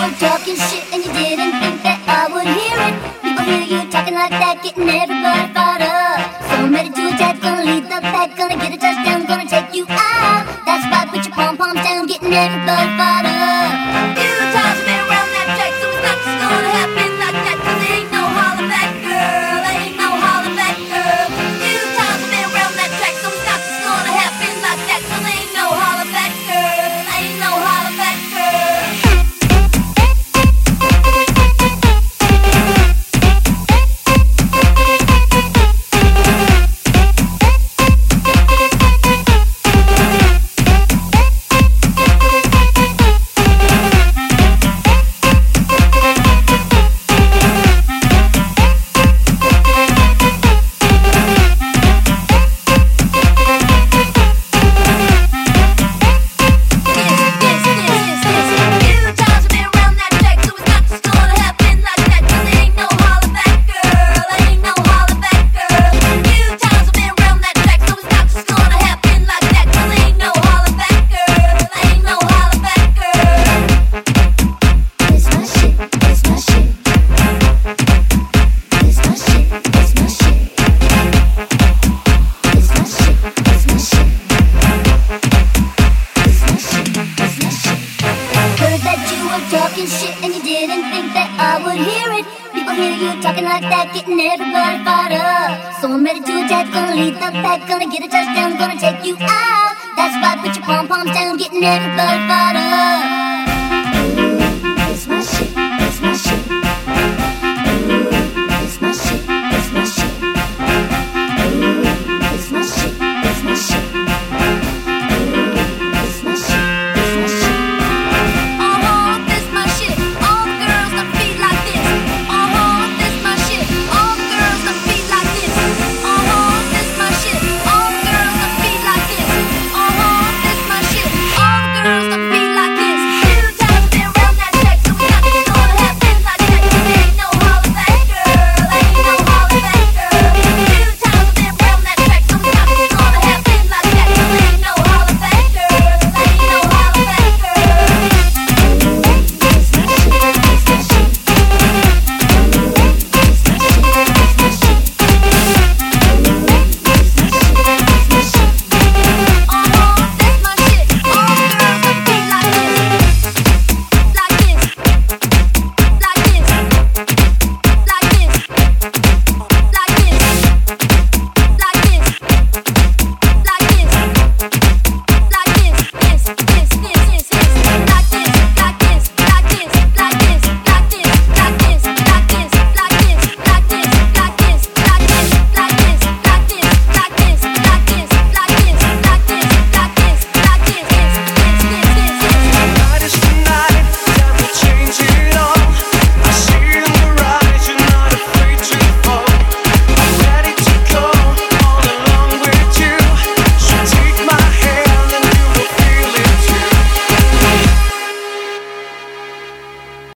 were talking shit and you didn't think that I would hear it. People hear you talking like that, getting everybody fired up. So I'm ready to attack, gonna lead the pack, gonna get a touchdown, gonna take you out. That's right, put your pom-poms down, getting everybody fired up. Few times I've been around that track, so it's not just gonna happen like that. 'Cause there ain't no holler back, girl, ain't no holler back, girl. Few times I've been around that track, so it's not just gonna happen like that. 'Cause there ain't no holler back, girl, ain't no holler back, girl. Talking shit and you didn't think that I would hear it. People hear you talking like that, getting everybody fired up. So I'm ready to attack, gonna lead the pack, gonna get a touchdown, gonna take you out. That's right, put your pom-poms down, getting everybody fired up.